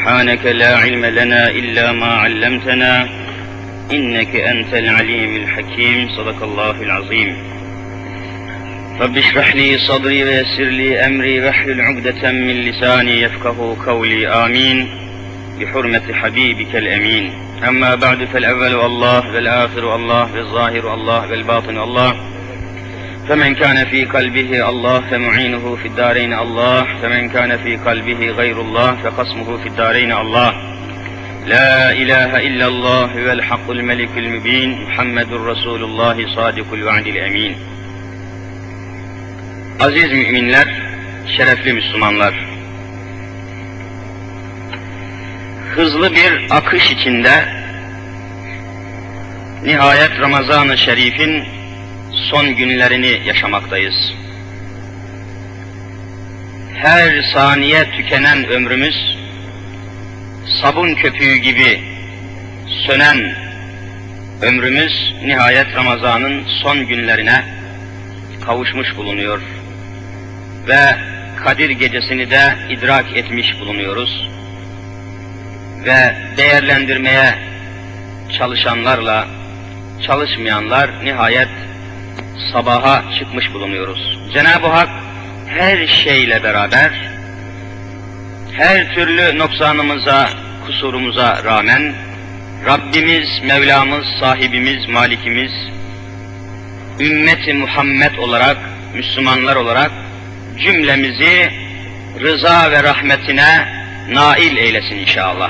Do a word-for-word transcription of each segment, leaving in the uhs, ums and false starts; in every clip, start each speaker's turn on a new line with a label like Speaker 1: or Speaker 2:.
Speaker 1: سبحانك لا علم لنا إلا ما علمتنا إنك أنت العليم الحكيم صدق الله العظيم رب اشرح لي صدري ويسر لي أمري واحلل عقدة من لساني يفقه قولي آمين بحرمة حبيبك الأمين أما بعد فالأول الله والآخر الله والظاهر الله والباطن الله فمن كان في قلبه الله فمعينه في الدارين الله فمن كان في قلبه غير الله فخصمه في الدارين الله لا إله إلا الله والحق الملك المبين محمد رسول الله صادق الوعد الأمين. Aziz müminler, şerefli Müslümanlar, hızlı bir akış içinde nihayet Ramazan-ı Şerif'in son günlerini yaşamaktayız. Her saniye tükenen ömrümüz, sabun köpüğü gibi sönen ömrümüz nihayet Ramazan'ın son günlerine kavuşmuş bulunuyor ve Kadir Gecesi'ni de idrak etmiş bulunuyoruz ve değerlendirmeye çalışanlarla çalışmayanlar nihayet sabaha çıkmış bulunuyoruz. Cenab-ı Hak her şeyle beraber, her türlü noksanımıza, kusurumuza rağmen Rabbimiz, Mevlamız, sahibimiz, malikimiz, ümmeti Muhammed olarak, Müslümanlar olarak cümlemizi rıza ve rahmetine nail eylesin inşallah.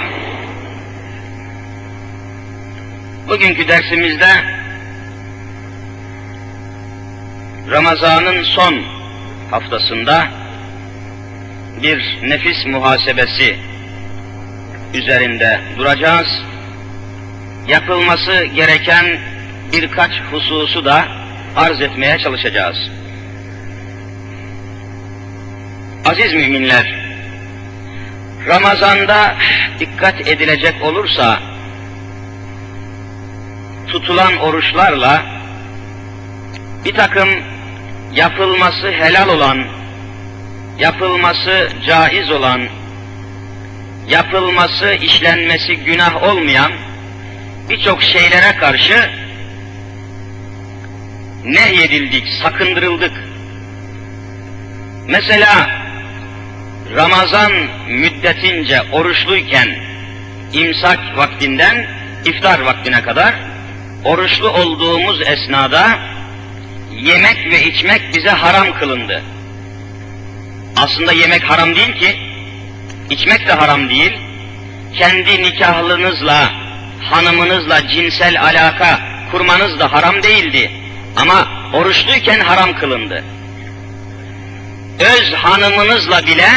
Speaker 1: Bugünkü dersimizde Ramazan'ın son haftasında bir nefis muhasebesi üzerinde duracağız. Yapılması gereken birkaç hususu da arz etmeye çalışacağız. Aziz müminler, Ramazan'da dikkat edilecek olursa tutulan oruçlarla bir takım yapılması helal olan, yapılması caiz olan, yapılması, işlenmesi günah olmayan birçok şeylere karşı nehyedildik, sakındırıldık. Mesela Ramazan müddetince oruçluyken imsak vaktinden iftar vaktine kadar oruçlu olduğumuz esnada yemek ve içmek bize haram kılındı. Aslında yemek haram değil ki, içmek de haram değil. Kendi nikahlınızla, hanımınızla cinsel alaka kurmanız da haram değildi. Ama oruçluyken haram kılındı. Öz hanımınızla bile,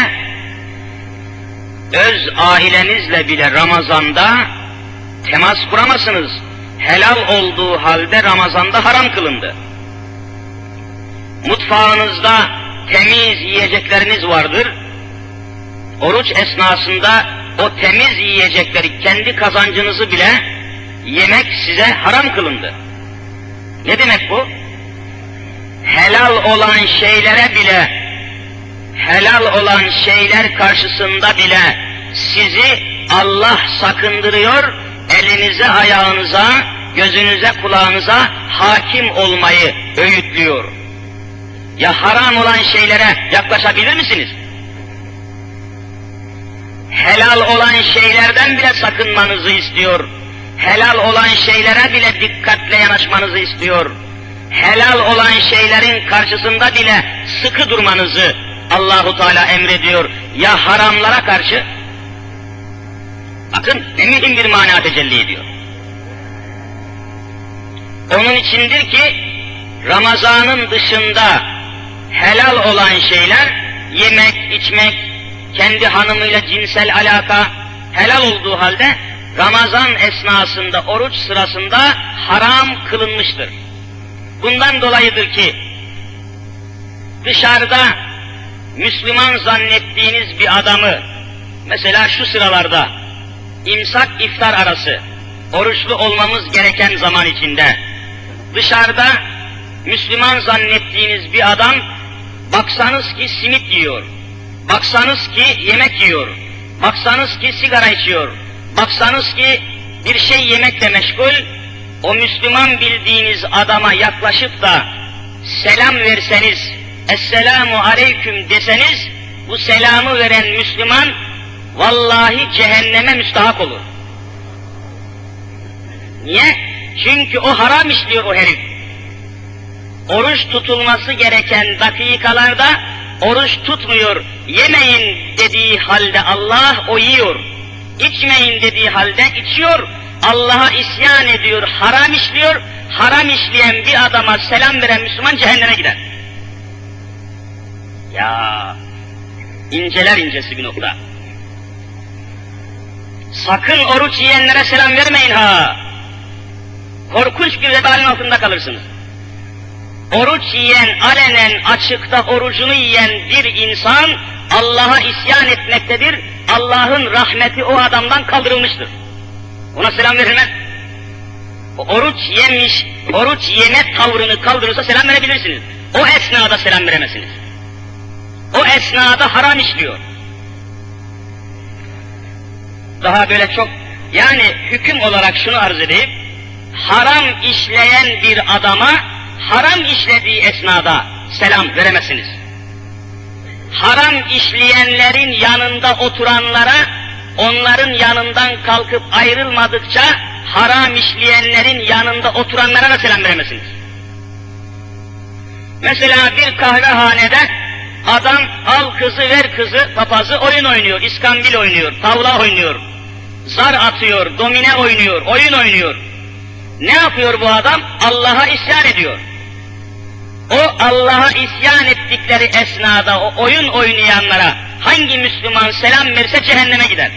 Speaker 1: öz ailenizle bile Ramazan'da temas kuramazsınız. Helal olduğu halde Ramazan'da haram kılındı. Mutfağınızda temiz yiyecekleriniz vardır. Oruç esnasında o temiz yiyecekleri, kendi kazancınızı bile yemek size haram kılındı. Ne demek bu? Helal olan şeylere bile, helal olan şeyler karşısında bile sizi Allah sakındırıyor, elinize, ayağınıza, gözünüze, kulağınıza hakim olmayı öğütlüyor. Ya haram olan şeylere yaklaşabilir misiniz? Helal olan şeylerden bile sakınmanızı istiyor. Helal olan şeylere bile dikkatle yanaşmanızı istiyor. Helal olan şeylerin karşısında bile sıkı durmanızı Allahu Teala emrediyor. Ya haramlara karşı? Bakın ne mühim bir mana tecelli ediyor. Onun içindir ki Ramazan'ın dışında helal olan şeyler, yemek, içmek, kendi hanımıyla cinsel alaka helal olduğu halde Ramazan esnasında, oruç sırasında haram kılınmıştır. Bundan dolayıdır ki dışarıda Müslüman zannettiğiniz bir adamı, mesela şu sıralarda imsak iftar arası, oruçlu olmamız gereken zaman içinde, dışarıda Müslüman zannettiğiniz bir adam, baksanız ki simit yiyor, baksanız ki yemek yiyor, baksanız ki sigara içiyor, baksanız ki bir şey yemekle meşgul, o Müslüman bildiğiniz adama yaklaşıp da selam verseniz, Esselamu Aleyküm deseniz, bu selamı veren Müslüman vallahi cehenneme müstahak olur. Niye? Çünkü o haram işliyor o herif. Oruç tutulması gereken dakikalarda oruç tutmuyor, yemeyin dediği halde Allah o yiyor. İçmeyin dediği halde içiyor, Allah'a isyan ediyor, haram işliyor, haram işleyen bir adama selam veren Müslüman cehenneme gider. Ya, inceler incesi bir nokta. Sakın oruç yiyenlere selam vermeyin ha! Korkunç bir vebalin altında kalırsınız. Oruç yiyen, alenen açıkta orucunu yiyen bir insan Allah'a isyan etmektedir. Allah'ın rahmeti o adamdan kaldırılmıştır. Ona selam verilmez. O oruç yemiş, oruç yeme tavrını kaldırırsa selam verebilirsiniz. O esnada selam veremezsiniz. O esnada haram işliyor. Daha böyle çok, yani hüküm olarak şunu arz edeyim. Haram işleyen bir adama, haram işlediği esnada selam veremezsiniz. Haram işleyenlerin yanında oturanlara, onların yanından kalkıp ayrılmadıkça, haram işleyenlerin yanında oturanlara da selam veremezsiniz. Mesela bir kahvehanede adam al kızı ver kızı, papazı oyun oynuyor, iskambil oynuyor, tavla oynuyor, zar atıyor, domine oynuyor, oyun oynuyor. Ne yapıyor bu adam? Allah'a isyan ediyor. O Allah'a isyan ettikleri esnada o oyun oynayanlara hangi Müslüman selam verirse cehenneme gider.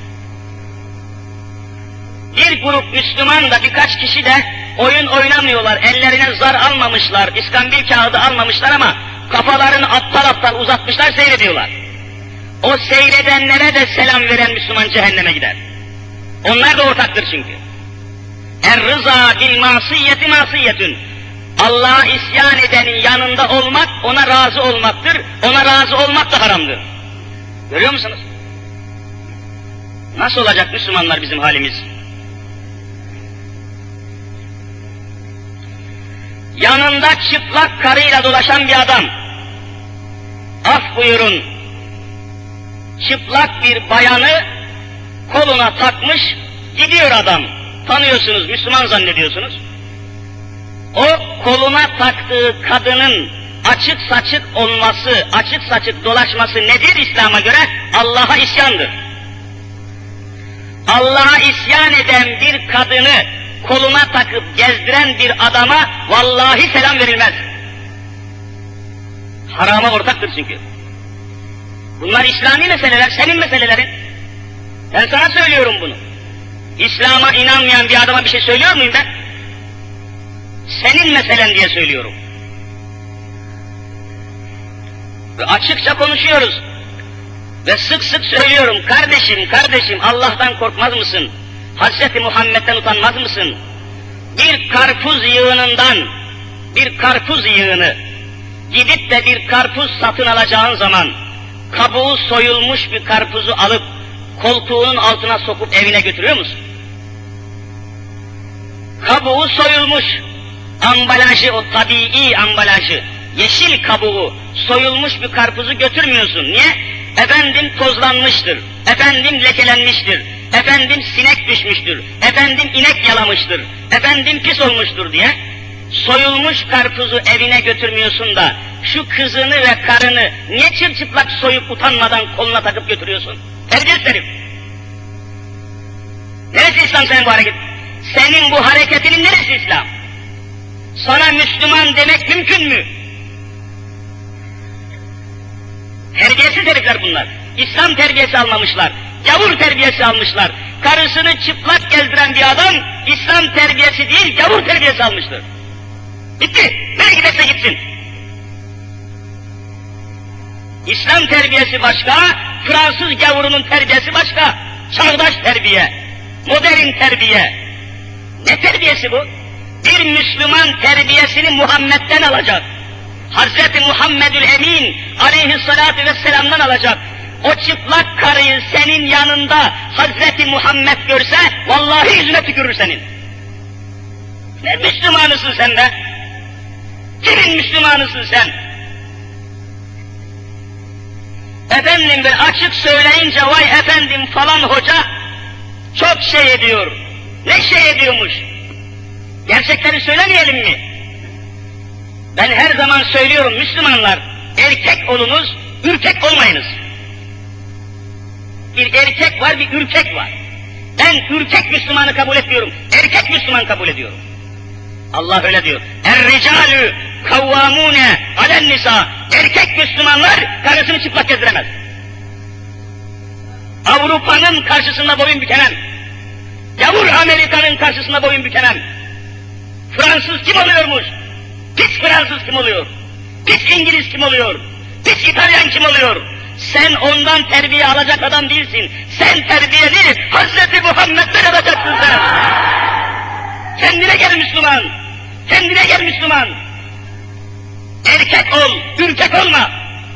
Speaker 1: Bir grup Müslüman da birkaç kişi de oyun oynamıyorlar, ellerine zar almamışlar, iskambil kağıdı almamışlar ama kafalarını aptal aptal uzatmışlar, seyrediyorlar. O seyredenlere de selam veren Müslüman cehenneme gider. Onlar da ortaktır çünkü. Er-rıza bil masiyeti masiyetün. Allah'a isyan edenin yanında olmak, ona razı olmaktır. Ona razı olmak da haramdır. Görüyor musunuz? Nasıl olacak Müslümanlar bizim halimiz? Yanında çıplak karıyla dolaşan bir adam, af buyurun, çıplak bir bayanı koluna takmış, gidiyor adam. Tanıyorsunuz, Müslüman zannediyorsunuz. O koluna taktığı kadının açık saçık olması, açık saçık dolaşması nedir İslam'a göre? Allah'a isyandır. Allah'a isyan eden bir kadını koluna takıp gezdiren bir adama vallahi selam verilmez. Harama ortaktır çünkü. Bunlar İslami meseleler, senin meselelerin. Ben sana söylüyorum bunu. İslam'a inanmayan bir adama bir şey söylüyor muyum ben? Senin meselen diye söylüyorum. Ve açıkça konuşuyoruz. Ve sık sık söylüyorum, kardeşim, kardeşim Allah'tan korkmaz mısın? Hazreti Muhammed'den utanmaz mısın? Bir karpuz yığınından, bir karpuz yığını, gidip de bir karpuz satın alacağın zaman, kabuğu soyulmuş bir karpuzu alıp, koltuğunun altına sokup evine götürüyor musun? Kabuğu soyulmuş, ambalajı, o tabii ambalajı, yeşil kabuğu, soyulmuş bir karpuzu götürmüyorsun. Niye? Efendim tozlanmıştır, efendim lekelenmiştir, efendim sinek düşmüştür, efendim inek yalamıştır, efendim pis olmuştur diye soyulmuş karpuzu evine götürmüyorsun da şu kızını ve karını niye çırçıplak soyup utanmadan koluna takıp götürüyorsun? Terbiyesiz herif! Neresi İslam senin bu hareket? Senin bu hareketinin neresi İslam? Sana Müslüman demek mümkün mü? Terbiyesiz herifler bunlar. İslam terbiyesi almamışlar. Gavur terbiyesi almışlar. Karısını çıplak gezdiren bir adam, İslam terbiyesi değil, gavur terbiyesi almıştır. Bitti. Nereye giderse gitsin. İslam terbiyesi başka, Fransız gavurunun terbiyesi başka. Çağdaş terbiye, modern terbiye. Ne terbiyesi bu? Bir Müslüman terbiyesini Muhammed'den alacak. Hazreti Muhammedül Emin aleyhissalatu vesselam'dan alacak. o çıplak karıyı senin yanında Hazreti Muhammed görse, vallahi yüzüne tükürür senin. Ne Müslümanısın sen be? Kimin Müslümanısın sen? Efendim bir açık söyleyince, vay efendim falan hoca çok şey ediyor. Ne şey ediyormuş? Gerçekleri söylemeyelim mi? Ben her zaman söylüyorum Müslümanlar, erkek olunuz, ürkek olmayınız. Bir erkek var, bir ürkek var. Ben ürkek Müslümanı kabul etmiyorum, erkek Müslüman kabul ediyorum. Allah öyle diyor. Er-ricalü kavvamune alen nisa. Erkek Müslümanlar karısını çıplak gezdiremez. Avrupa'nın karşısında boyun bükemem. Yavur Amerika'nın karşısında boyun bükemem. Fransız kim oluyormuş? Pis Fransız kim oluyor? Pis İngiliz kim oluyor? Pis İtalyan kim oluyor? Sen ondan terbiye alacak adam değilsin. Sen terbiyeni Hazreti Muhammed'den alacaksın sen. Kendine gel Müslüman. Kendine gel Müslüman. Erkek ol, ürkek olma.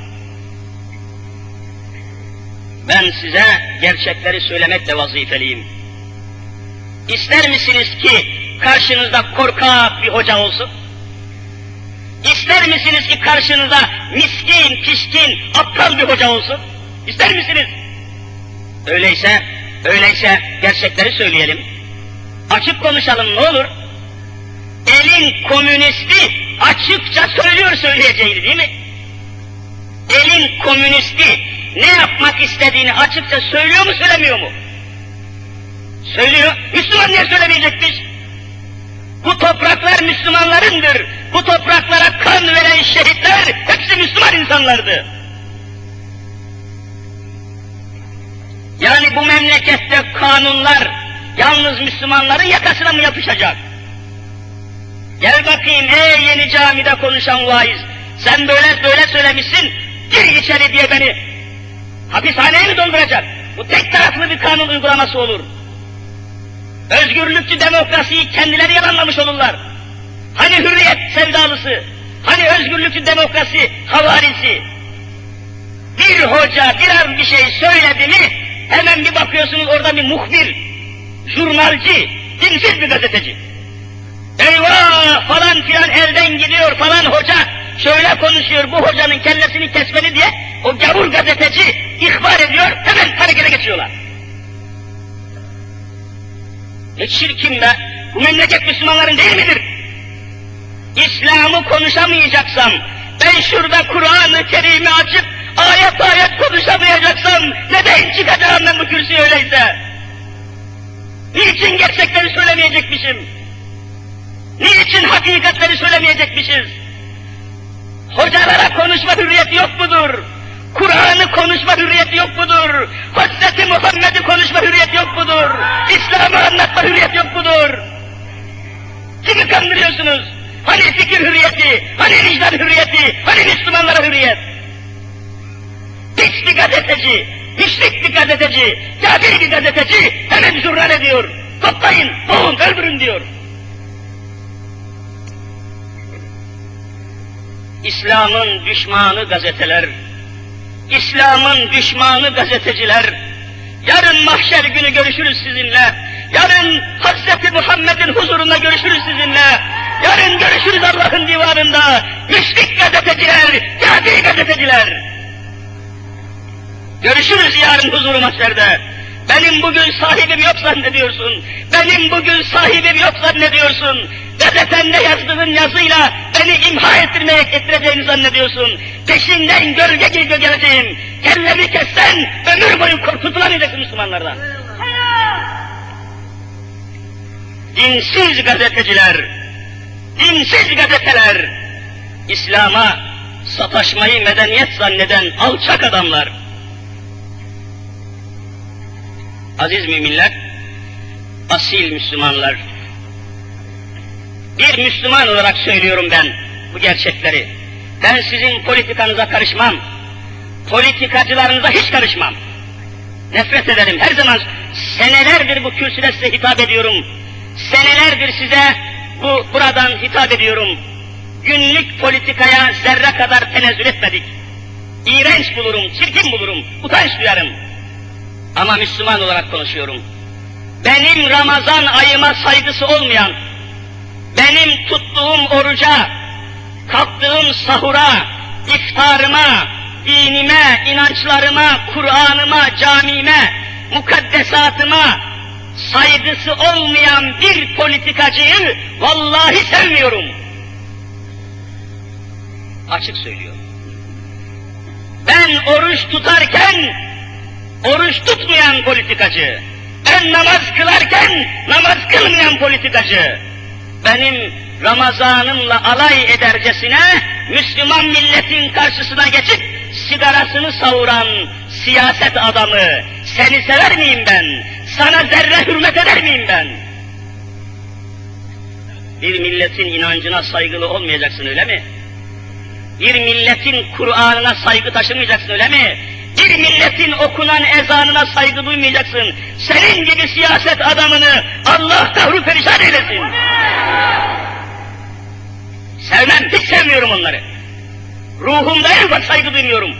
Speaker 1: Ben size gerçekleri söylemekle vazifeliyim. İster misiniz ki karşınızda korkak bir hoca olsun? İster misiniz ki karşınızda miskin, pişkin, aptal bir hoca olsun? İster misiniz? Öyleyse, öyleyse gerçekleri söyleyelim. Açık konuşalım ne olur. Elin komünisti açıkça söylüyor söyleyeceğini değil mi? Elin komünisti ne yapmak istediğini açıkça söylüyor mu söylemiyor mu? Söylüyor. Müslüman niye söylemeyecekmiş? Bu topraklar Müslümanlarındır. Bu topraklara kan veren şehitler hepsi Müslüman insanlardı. Yani bu memlekette kanunlar yalnız Müslümanların yakasına mı yapışacak? Gel bakayım ey yeni camide konuşan vaiz, sen böyle böyle söylemişsin, gir içeri diye beni hapishaneye mi dolduracak? Bu tek taraflı bir kanun uygulaması olur. Özgürlükçü demokrasiyi kendileri yalanlamış olurlar. Hani hürriyet sevdalısı, hani özgürlükçü demokrasi havarisi. Bir hoca biraz bir şey söyledi mi, hemen bir bakıyorsunuz orada bir muhbir, jurnalci, dinsiz bir gazeteci. Eyvah falan filan elden gidiyor falan hoca, şöyle konuşuyor, bu hocanın kellesini kesmeli diye o gavur gazeteci ihbar ediyor, hemen harekete geçiyorlar. Ne çirkin be! Bu memleket Müslümanların değil midir? İslam'ı konuşamayacaksam, ben şurada Kur'an-ı Kerim'i açıp ayet ayet konuşamayacaksam, neden çıkacağım ben bu kürsüye öyleyse? Niçin gerçekleri söylemeyecekmişim? Niçin hakikatleri söylemeyecekmişiz? Hocalara konuşma hürriyeti yok mudur? Kur'an'ı konuşma hürriyeti yok mudur? Hazreti Muhammed'i konuşma hürriyeti yok mudur? İslam'ı anlatma hürriyeti yok mudur? Kimi kandırıyorsunuz? Hani fikir hürriyeti, hani vicdan hürriyeti, hani Müslümanlara hürriyet? Pis bir gazeteci, müşrik bir gazeteci, kafir bir gazeteci hemen jurnal ediyor. Toplayın, boğun, öldürün diyor. İslam'ın düşmanı gazeteler, İslam'ın düşmanı gazeteciler, yarın mahşer günü görüşürüz sizinle, yarın Hazreti Muhammed'in huzurunda görüşürüz sizinle, yarın görüşürüz Allah'ın divanında, müşrik gazeteciler, kafir gazeteciler. Görüşürüz yarın huzuru mahşerde. Benim bugün sahibim yok zannediyorsun, benim bugün sahibim yok zannediyorsun, gazetende yazdığın yazıyla beni imha ettirmeye ettireceğini zannediyorsun, peşinden gölge gibi geleceğim, kellemi kessen ömür boyu kurtulamayacaksın Müslümanlardan. Dinsiz gazeteciler, dinsiz gazeteler, İslam'a sataşmayı medeniyet zanneden alçak adamlar. Aziz müminler, asil Müslümanlar, bir Müslüman olarak söylüyorum ben bu gerçekleri. Ben sizin politikanıza karışmam, politikacılarınıza hiç karışmam. Nefret ederim, her zaman senelerdir bu kürsüde size hitap ediyorum. Senelerdir size bu buradan hitap ediyorum. Günlük politikaya zerre kadar tenezzül etmedik. İğrenç bulurum, çirkin bulurum, utanç duyarım. Ama Müslüman olarak konuşuyorum. Benim Ramazan ayıma saygısı olmayan, benim tuttuğum oruca, kalktığım sahura, iftarıma, dinime, inançlarıma, Kur'an'ıma, camime, mukaddesatıma saygısı olmayan bir politikacıyı vallahi sevmiyorum. Açık söylüyorum. Ben oruç tutarken oruç tutmayan politikacı, ben namaz kılarken namaz kılmayan politikacı, benim Ramazanımla alay edercesine Müslüman milletin karşısına geçip sigarasını savuran siyaset adamı, seni sever miyim ben? Sana zerre hürmet eder miyim ben? Bir milletin inancına saygılı olmayacaksın, öyle mi? Bir milletin Kur'an'ına saygı taşımayacaksın, öyle mi? Bir milletin okunan ezanına saygı duymayacaksın. Senin gibi siyaset adamını Allah tahru perişan eylesin. Sevmem, hiç sevmiyorum onları. Ruhumda en ufak saygı duymuyorum.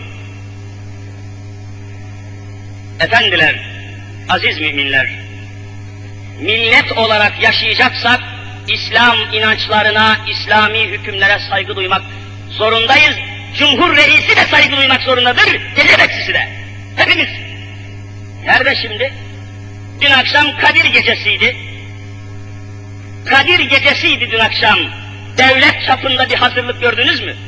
Speaker 1: Efendiler, aziz müminler, millet olarak yaşayacaksak, İslam inançlarına, İslami hükümlere saygı duymak zorundayız. Cumhur reisi de saygı duymak zorundadır, gece bekçisi de. Hepimiz. Nerede şimdi? Dün akşam Kadir gecesiydi. Kadir gecesiydi dün akşam. Devlet çapında bir hazırlık gördünüz mü?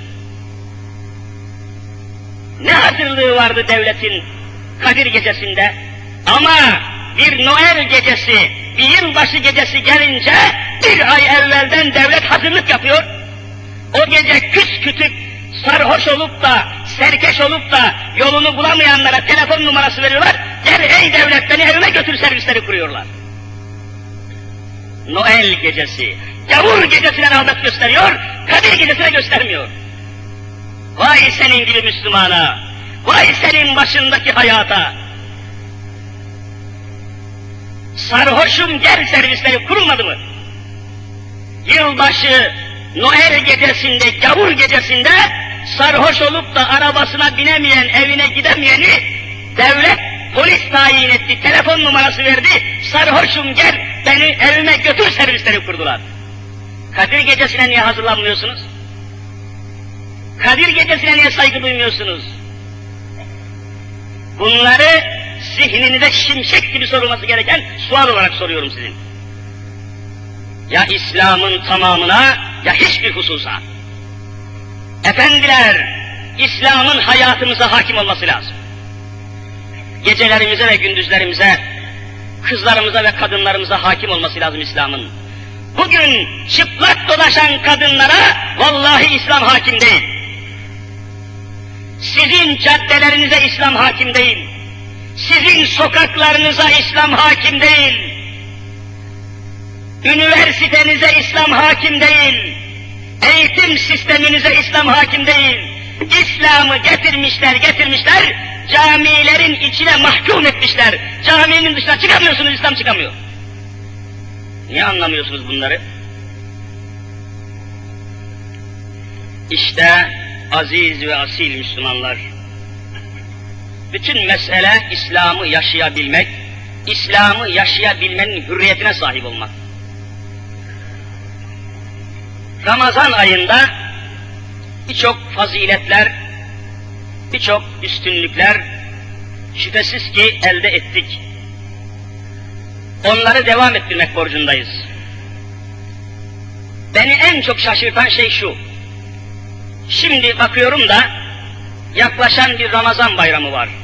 Speaker 1: Ne hazırlığı vardı devletin Kadir gecesinde? Ama bir Noel gecesi, bir yılbaşı gecesi gelince bir ay evvelden devlet hazırlık yapıyor. O gece küskütük sarhoş olup da, serkeş olup da yolunu bulamayanlara telefon numarası veriyorlar. Gel ey devlet beni evime götür servisleri kuruyorlar. Noel gecesi, gavur gecesine rağbet gösteriyor, Kadir gecesine göstermiyor. Vay senin gibi Müslümana, vay senin başındaki hayata. Sarhoşum gel servisleri kurulmadı mı? Yılbaşı, Noel gecesinde, gavur gecesinde sarhoş olup da arabasına binemeyen, evine gidemeyeni devlet polis tayin etti, telefon numarası verdi, sarhoşum gel beni evime götür servisleri kurdular. Kadir gecesine niye hazırlanmıyorsunuz? Kadir gecesine niye saygı duymuyorsunuz? Bunları zihninize şimşek gibi sorulması gereken sual olarak soruyorum sizin. Ya İslam'ın tamamına ya hiçbir hususa. Efendiler, İslam'ın hayatımıza hakim olması lazım. Gecelerimize ve gündüzlerimize, kızlarımıza ve kadınlarımıza hakim olması lazım İslam'ın. Bugün çıplak dolaşan kadınlara vallahi İslam hakim değil. Sizin caddelerinize İslam hakim değil. Sizin sokaklarınıza İslam hakim değil. Üniversitenize İslam hakim değil. Eğitim sisteminize İslam hakim değil. İslam'ı getirmişler, getirmişler, camilerin içine mahkum etmişler. Caminin dışına çıkamıyorsunuz, İslam çıkamıyor. Niye anlamıyorsunuz bunları? İşte aziz ve asil Müslümanlar, bütün mesele İslam'ı yaşayabilmek, İslam'ı yaşayabilmenin hürriyetine sahip olmak. Ramazan ayında birçok faziletler, birçok üstünlükler şüphesiz ki elde ettik. Onları devam ettirmek borcundayız. Beni en çok şaşırtan şey şu. Şimdi bakıyorum da yaklaşan bir Ramazan bayramı var.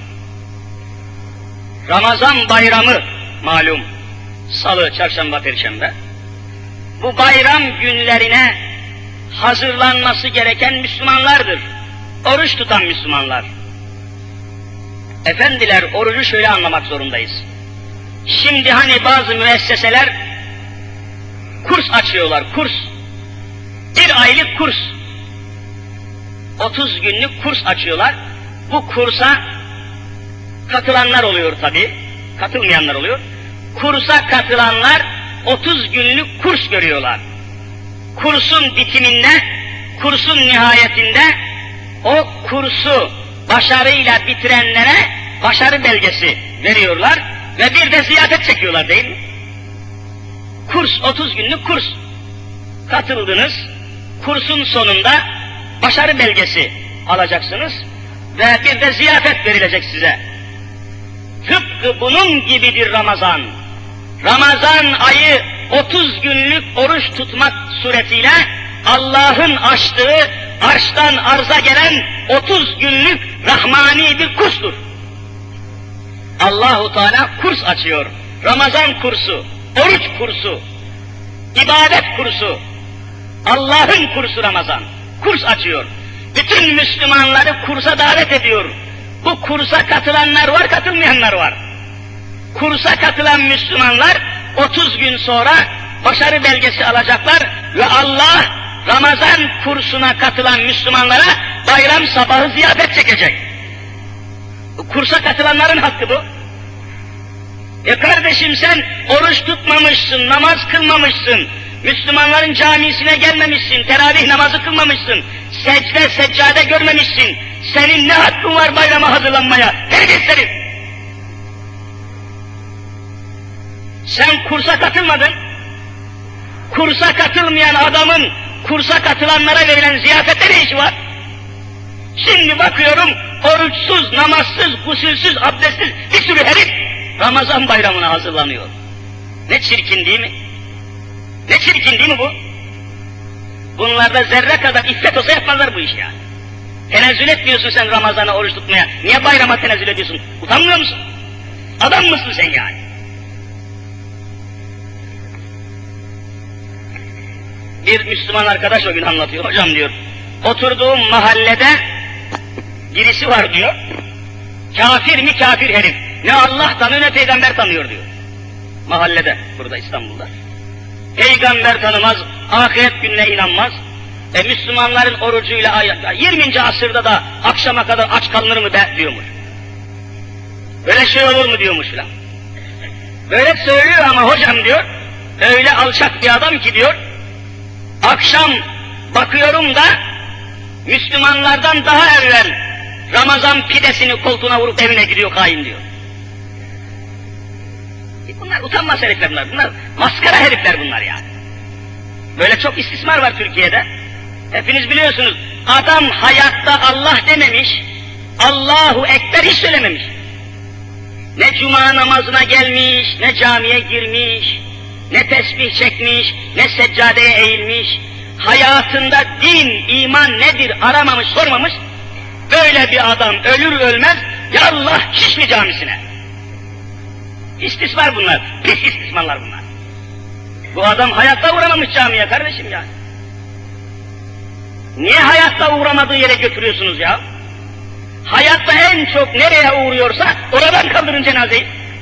Speaker 1: Ramazan bayramı malum Salı, Çarşamba, Perşembe. Bu bayram günlerine hazırlanması gereken Müslümanlardır. Oruç tutan Müslümanlar. Efendiler, orucu şöyle anlamak zorundayız. Şimdi hani bazı müesseseler kurs açıyorlar, kurs. Bir aylık kurs. otuz günlük kurs açıyorlar. Bu kursa katılanlar oluyor tabi, katılmayanlar oluyor. Kursa katılanlar otuz günlük kurs görüyorlar. Kursun bitiminde, kursun nihayetinde o kursu başarıyla bitirenlere başarı belgesi veriyorlar ve bir de ziyafet çekiyorlar değil mi? Kurs, otuz günlük kurs. Katıldınız, kursun sonunda başarı belgesi alacaksınız ve bir de ziyafet verilecek size. Tıpkı bunun gibidir Ramazan. Ramazan ayı otuz günlük oruç tutmak suretiyle Allah'ın açtığı arştan arza gelen otuz günlük rahmani bir kurstur. Allahu Teala kurs açıyor. Ramazan kursu, oruç kursu, ibadet kursu, Allah'ın kursu Ramazan. Kurs açıyor. Bütün Müslümanları kursa davet ediyor. Bu kursa katılanlar var, katılmayanlar var. Kursa katılan Müslümanlar otuz gün sonra başarı belgesi alacaklar ve Allah Ramazan kursuna katılan Müslümanlara bayram sabahı ziyafet çekecek. Kursa katılanların hakkı bu. E kardeşim sen oruç tutmamışsın, namaz kılmamışsın, Müslümanların camisine gelmemişsin, teravih namazı kılmamışsın, secde seccade görmemişsin. Senin ne hakkın var bayrama hazırlanmaya? Herkes senin. Sen kursa katılmadın. Kursa katılmayan adamın kursa katılanlara verilen ziyafette ne işi var? Şimdi bakıyorum oruçsuz, namazsız, gusülsüz, abdestsiz bir sürü herif Ramazan bayramına hazırlanıyor. Ne çirkin değil mi? Ne çirkin değil mi bu? Bunlarda zerre kadar iffet olsa yapmazlar bu işi yani. Tenezzül etmiyorsun sen Ramazan'a oruç tutmaya. Niye bayrama tenezzül ediyorsun? Utanmıyor musun? Adam mısın sen yani? Bir Müslüman arkadaş o gün anlatıyor. Hocam diyor, oturduğum mahallede birisi var diyor. Kafir mi kafir herif. Ne Allah tanıyor ne peygamber tanıyor diyor. Mahallede, burada İstanbul'da. Peygamber tanımaz, ahiret gününe inanmaz. E Müslümanların orucuyla yirminci asırda da akşama kadar aç kalınır mı be diyormuş. Böyle şey olur mu diyormuş filan. Böyle söylüyor ama hocam diyor, öyle alçak bir adam ki diyor, akşam bakıyorum da Müslümanlardan daha evvel Ramazan pidesini koltuğuna vurup evine gidiyor hain diyor. E bunlar utanmaz herifler bunlar, bunlar maskara herifler bunlar yani. Böyle çok istismar var Türkiye'de. Hepiniz biliyorsunuz, adam hayatta Allah dememiş, Allahu Ekber hiç söylememiş. Ne cuma namazına gelmiş, ne camiye girmiş, ne tesbih çekmiş, ne seccadeye eğilmiş, hayatında din, iman nedir aramamış, sormamış, böyle bir adam ölür ölmez, yallah Şişli camisine. İstismar bunlar, pis istismarlar bunlar. Bu adam hayatta uğramamış camiye kardeşim ya. Niye hayatta uğramadığı yere götürüyorsunuz ya? Hayatta en çok nereye uğruyorsa oradan kaldırın cenazeyi.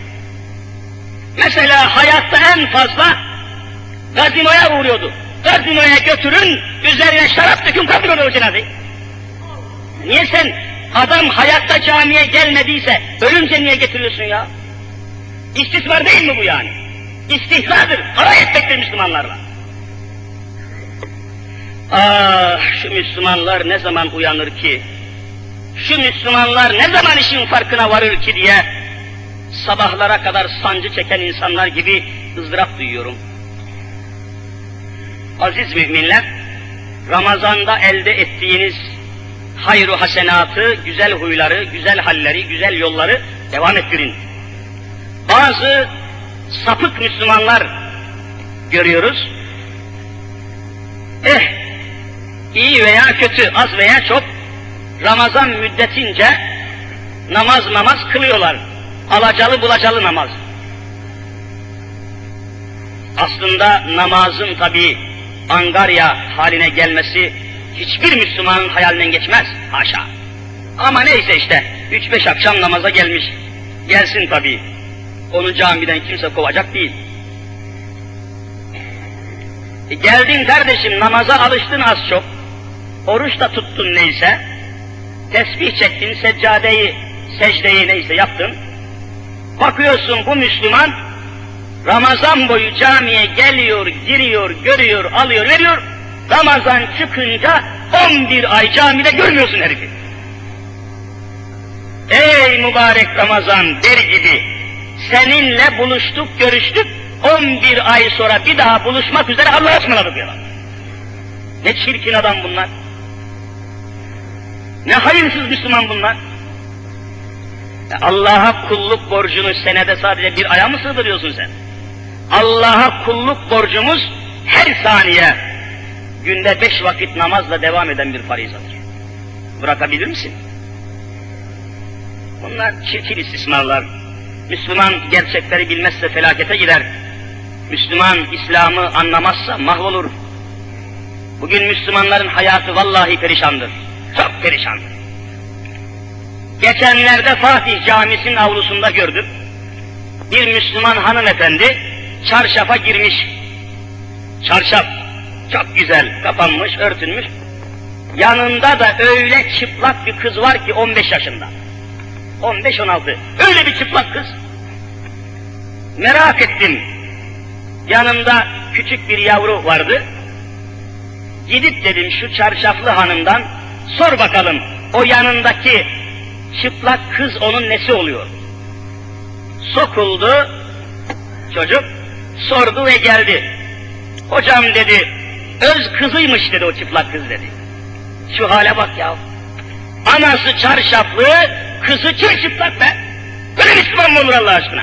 Speaker 1: Mesela hayatta en fazla gazinoya uğruyordu. Gazinoya götürün, üzerine şarap dökün, kaldırın o cenazeyi. Niye sen adam hayatta camiye gelmediyse ölünce niye getiriyorsun ya? İstismar değil mi bu yani? İstihzadır, alay etmektir Müslümanlarla. Ah, şu Müslümanlar ne zaman uyanır ki? Şu Müslümanlar ne zaman işin farkına varır ki diye sabahlara kadar sancı çeken insanlar gibi ızdırap duyuyorum. Aziz müminler, Ramazan'da elde ettiğiniz hayru hasenatı, güzel huyları, güzel halleri, güzel yolları devam ettirin. Bazı sapık Müslümanlar görüyoruz. Eh, iyi veya kötü, az veya çok, Ramazan müddetince namaz namaz kılıyorlar. Alacalı bulacalı namaz. Aslında namazın tabi angarya haline gelmesi hiçbir Müslümanın hayalinden geçmez. Haşa. Ama neyse işte, üç beş akşam namaza gelmiş. Gelsin tabi. Onu camiden kimse kovacak değil. E geldin kardeşim, namaza alıştın az çok. Oruç da tuttun neyse. Tesbih çektin, seccadeyi, secdeyi neyse yaptın. Bakıyorsun bu Müslüman Ramazan boyu camiye geliyor, giriyor, görüyor, alıyor, veriyor. Ramazan çıkınca on bir ay camide görmüyorsun herifi. ey mübarek Ramazan der gibi seninle buluştuk, görüştük, on bir ay sonra bir daha buluşmak üzere Allah'a ısmarladık diyorlar. Ne çirkin adam bunlar. Ne hayırsız Müslüman bunlar. Allah'a kulluk borcunu senede sadece bir aya mı sığdırıyorsun sen? Allah'a kulluk borcumuz her saniye, günde beş vakit namazla devam eden bir farizadır. Bırakabilir misin? Bunlar çirkin istismarlar. Müslüman gerçekleri bilmezse felakete gider. Müslüman İslam'ı anlamazsa mahvolur. Bugün Müslümanların hayatı vallahi perişandır. Çok perişandır. Geçenlerde Fatih Camisi'nin avlusunda gördüm. Bir Müslüman hanımefendi çarşafa girmiş. Çarşaf çok güzel kapanmış, örtülmüş. Yanında da öyle çıplak bir kız var ki on beş yaşında. on beş on altı. Öyle bir çıplak kız. Merak ettim. Yanımda küçük bir yavru vardı. Gidip dedim şu çarşaflı hanımdan sor bakalım o yanındaki çıplak kız onun nesi oluyor? Sokuldu çocuk, sordu ve geldi. Hocam dedi, öz kızıymış dedi o çıplak kız dedi. Şu hale bak ya. Anası çarşaflı, kızı çırçıplak be. Böyle Müslüman mı olur Allah aşkına?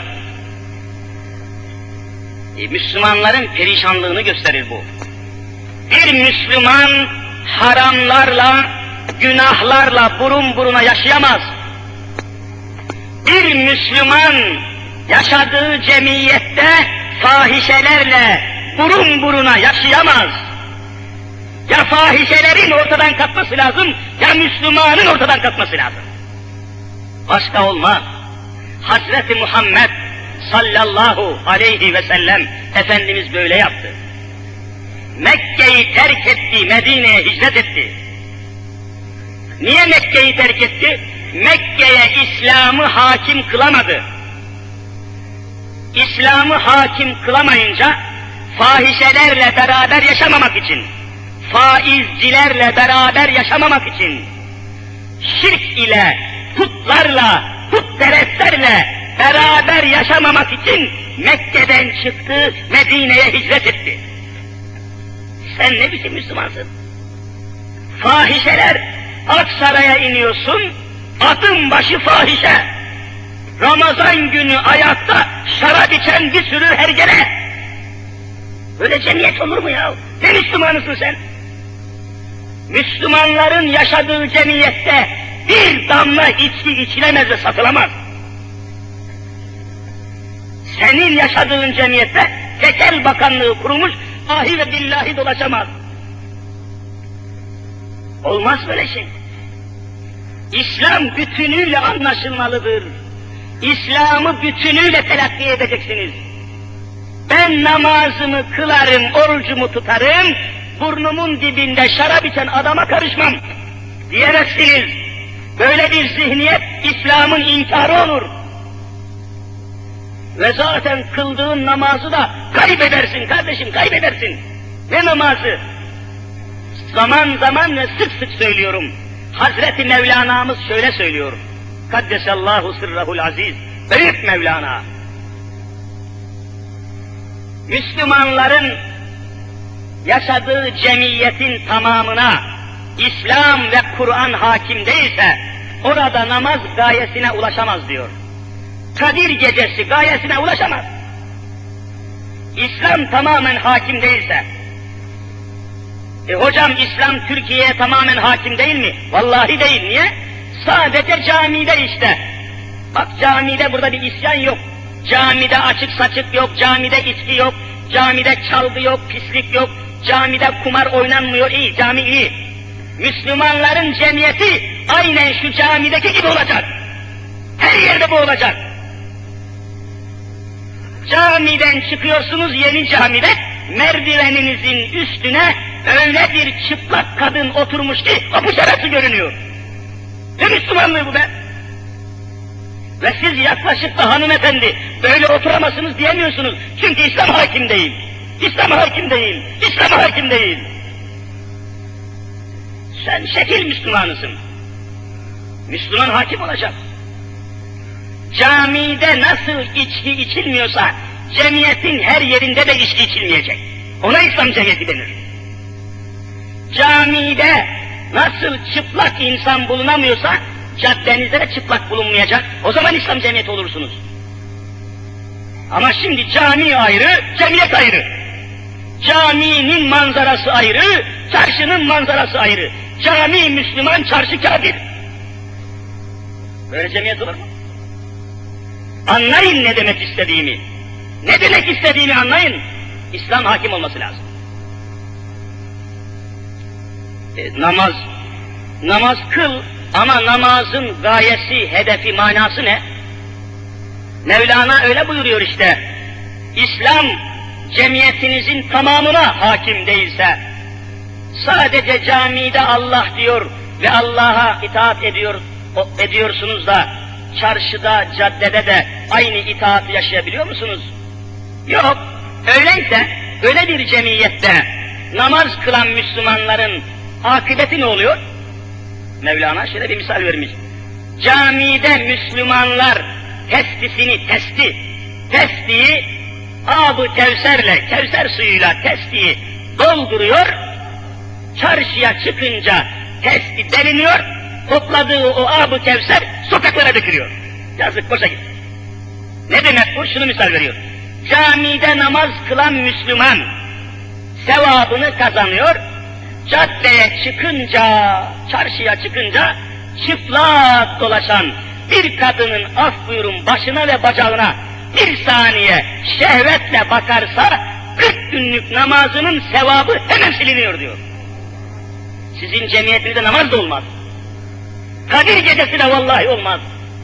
Speaker 1: E, Müslümanların perişanlığını gösterir bu. Bir Müslüman haramlarla, günahlarla burun buruna yaşayamaz. Bir Müslüman yaşadığı cemiyette fahişelerle burun buruna yaşayamaz. Ya fahişelerin ortadan kalkması lazım, ya Müslümanın ortadan kalkması lazım. Başka olmaz. Hazreti Muhammed sallallahu aleyhi ve sellem Efendimiz böyle yaptı. Mekke'yi terk etti, Medine'ye hicret etti. Niye Mekke'yi terk etti? Mekke'ye İslam'ı hakim kılamadı. İslam'ı hakim kılamayınca fahişelerle beraber yaşamamak için, faizcilerle beraber yaşamamak için, şirk ile, putlarla, putperestlerle beraber yaşamamak için Mekke'den çıktı, Medine'ye hicret etti. Sen ne biçim Müslümansın? Fahişeler, Aksaray'a iniyorsun, adım başı fahişe. Ramazan günü ayakta şarap içen bir sürü hergele. Böyle cemiyet olur mu ya? Ne Müslümanısın sen? Müslümanların yaşadığı cemiyette bir damla içki içilemez ve satılamaz. Senin yaşadığın cemiyette tekel bakanlığı kurulmuş, ahi ve billahi dolaşamaz. Olmaz böyle şey. İslam bütünüyle anlaşılmalıdır. İslam'ı bütünüyle telakki edeceksiniz. Ben namazımı kılarım, orucumu tutarım, burnumun dibinde şarap içen adama karışmam diyemezsiniz. Böyle bir zihniyet İslam'ın inkarı olur. Ve zaten kıldığın namazı da kaybedersin kardeşim, kaybedersin. Ne namazı? Zaman zaman ve sık sık söylüyorum. Hazreti Mevlana'mız şöyle söylüyor. Kaddesallahu sırrahul aziz. Büyük Mevlana. Müslümanların yaşadığı cemiyetin tamamına İslam ve Kur'an hakim değilse orada namaz gayesine ulaşamaz diyor. Kadir gecesi gayesine ulaşamaz. İslam tamamen hakim değilse. E hocam İslam Türkiye'ye tamamen hakim değil mi? Vallahi değil. Niye? Sadece camide işte. Bak camide burada bir isyan yok. Camide açık saçık yok, camide içki yok, camide çalgı yok, pislik yok, camide kumar oynanmıyor, iyi, cami iyi. Müslümanların cemiyeti aynen şu camideki gibi olacak. Her yerde bu olacak. Camiden çıkıyorsunuz yeni camide, merdiveninizin üstüne öyle bir çıplak kadın oturmuş ki kapı şarası görünüyor. Ne Müslümanlığı bu be? Ve siz yaklaşık da hanımefendi böyle oturamazsınız diyemiyorsunuz. Çünkü İslam hakim değil. İslam hakim değil. İslam hakim değil. Sen şekil Müslümanısın. Müslüman hakim olacak. Camide nasıl içki içilmiyorsa, cemiyetin her yerinde de içki içilmeyecek. Ona İslam cemiyeti denir. Camide nasıl çıplak insan bulunamıyorsa, caddenizde de çıplak bulunmayacak. O zaman İslam cemiyeti olursunuz. Ama şimdi cami ayrı, cemiyet ayrı. Caminin manzarası ayrı, çarşının manzarası ayrı. Cami Müslüman, çarşı kafir. Böyle cemiyet olur mu? Anlayın ne demek istediğimi. Ne demek istediğimi anlayın. İslam hakim olması lazım. E, namaz, namaz kıl ama namazın gayesi, hedefi, manası ne? Mevlana öyle buyuruyor işte. İslam cemiyetinizin tamamına hakim değilse, sadece camide Allah diyor ve Allah'a itaat ediyor, ediyorsunuz da, çarşıda, caddede de aynı itaati yaşayabiliyor musunuz? Yok. Öyleyse, öyle bir cemiyette namaz kılan Müslümanların akıbeti ne oluyor? Mevlana şöyle bir misal vermiş. Camide Müslümanlar testisini, testi, testiyi ab-ı kevserle, kevser suyuyla testiyi dolduruyor, çarşıya çıkınca testi deliniyor, topladığı o ab-ı kevser sokaklara dökülüyor. Yazık, boşa gitti. Ne demek bu? Şunu misal veriyor. Camide namaz kılan Müslüman sevabını kazanıyor, caddeye çıkınca, çarşıya çıkınca çıplak dolaşan bir kadının af buyurun başına ve bacağına bir saniye şehvetle bakarsa kırk günlük namazının sevabı hemen siliniyor diyor. Sizin cemiyetinizde namaz da olmaz. Kadir gecesi de vallahi olmaz.